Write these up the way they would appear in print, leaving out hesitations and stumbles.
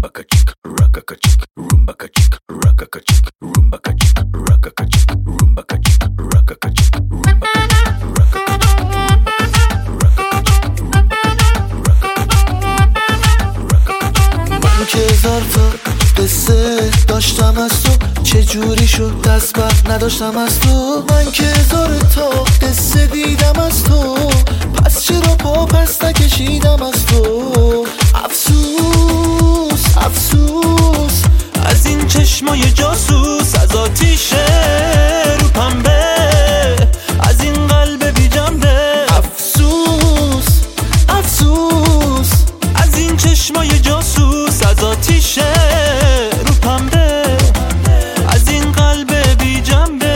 که هزار تا قصه داشتم از تو، چجوری شد دست بر نداشتم از تو. من که هزار تا قصه دیدم از تو، پس چرا پا پس نکشیدم از تو. افسوس افسوس از این چشمای جاسوس، از آتیش رو پنبه، از این قلب بی جنبه. افسوس افسوس از این چشمای جاسوس، از آتیش رو پنبه، از این قلب بی جنبه.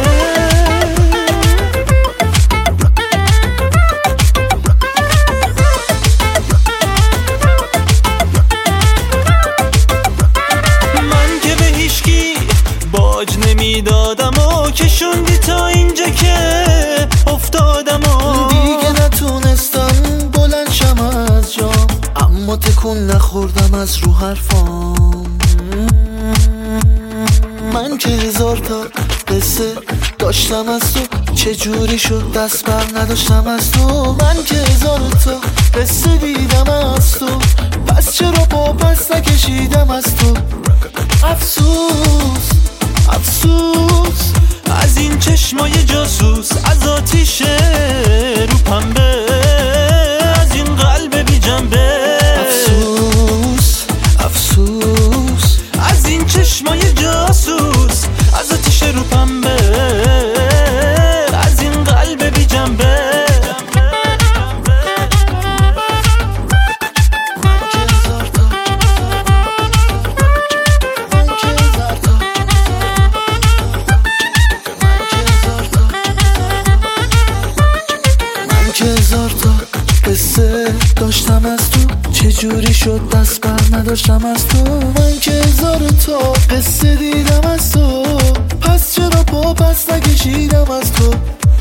من که به هیچکی باج نمیدادم و کشوندی تا اینجا که افتادم و دیگه نتونستم بلند شم از جام، اما تکون نخوردم از رو حرفام. من که هزار تا قصه داشتم از تو، چجوری شد دست بر نداشتم از تو. من که هزار تا قصه دیدم از تو، پس چرا پا پس نکشیدم از تو. افسوس افسوس از این چشمای جاسوس، از آتیش رو پنبه، از این قلب بی جنبه. افسوس افسوس از این چشمای جاسوس، از آتیش رو پنبه، از این قلب بی جنبه. هزار تا قصه داشتم از تو، چجوری شد دست بر نداشتم از تو. من که هزار تا قصه دیدم از تو، پس چرا پا پس نکشیدم از تو.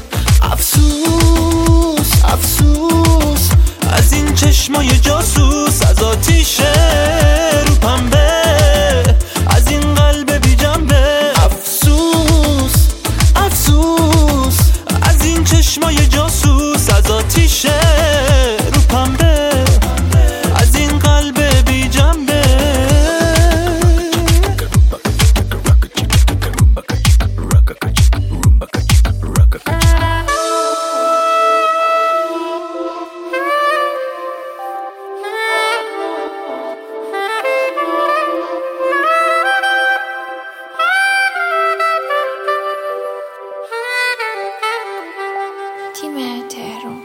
افسوس افسوس از این چشمای جاسوس، از آتیش رو پنبه، از این قلب بی جنبه. افسوس افسوس از این چشمای جاسوس، از آتیش رو پنبه، از این قلب بی جنبه. تیم تهران.